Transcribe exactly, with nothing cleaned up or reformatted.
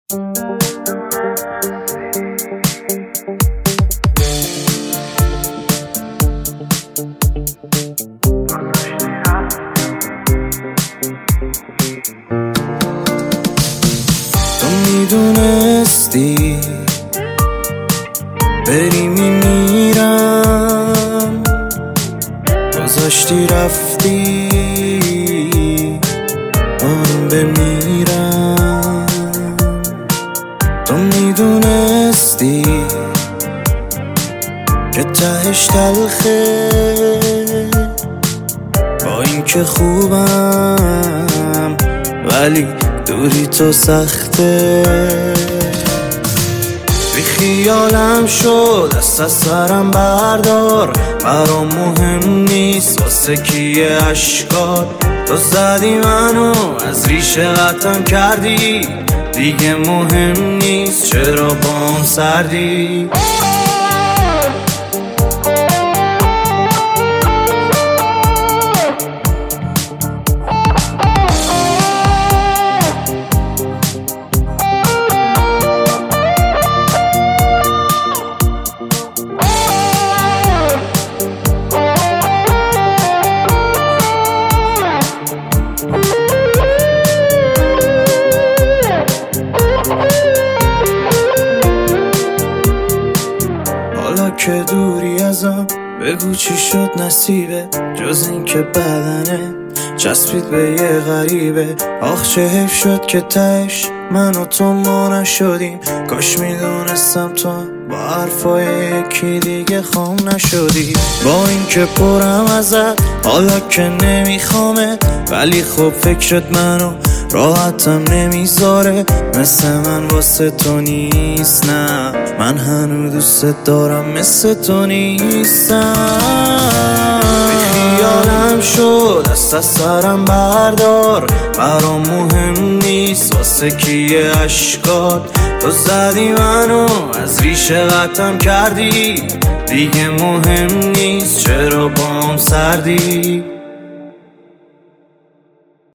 تو میدونستی بری میمیرم، گذاشتی رفتی آروم بمیرم. تو میدونستی که تهش تلخه، با این که خوبم ولی دوری تو سخته. بی خیالم شد دست از سرم بردار، برام مهم نیست واسه کیه اشکار. تو زدی منو از ریشه قطعم کردی، دیگه مهم نیست چرا بام سردی. حالا که دوری ازم بگو چی شد نصیبه، جز این که بدنه چسبید به یه غریبه. آخ چه حیف شد که تهش من و تو ما نشدیم، کاش میدونستم تو با حرفای یکی دیگه خام نشدی. با این که پرم ازت حالا که نمیخوامت، ولی خب فکرت منو راحتم نمیذاره. مثل من واسه تو نیست، نه من هنو دوست دارم مثل تو نیستم. بی خیالم شد دست از سرم بردار، برام مهم نیست واسه کیه اشکار. تو زدی منو از ریشه قطعم کردی، دیگه مهم نیست چرا بام سردی.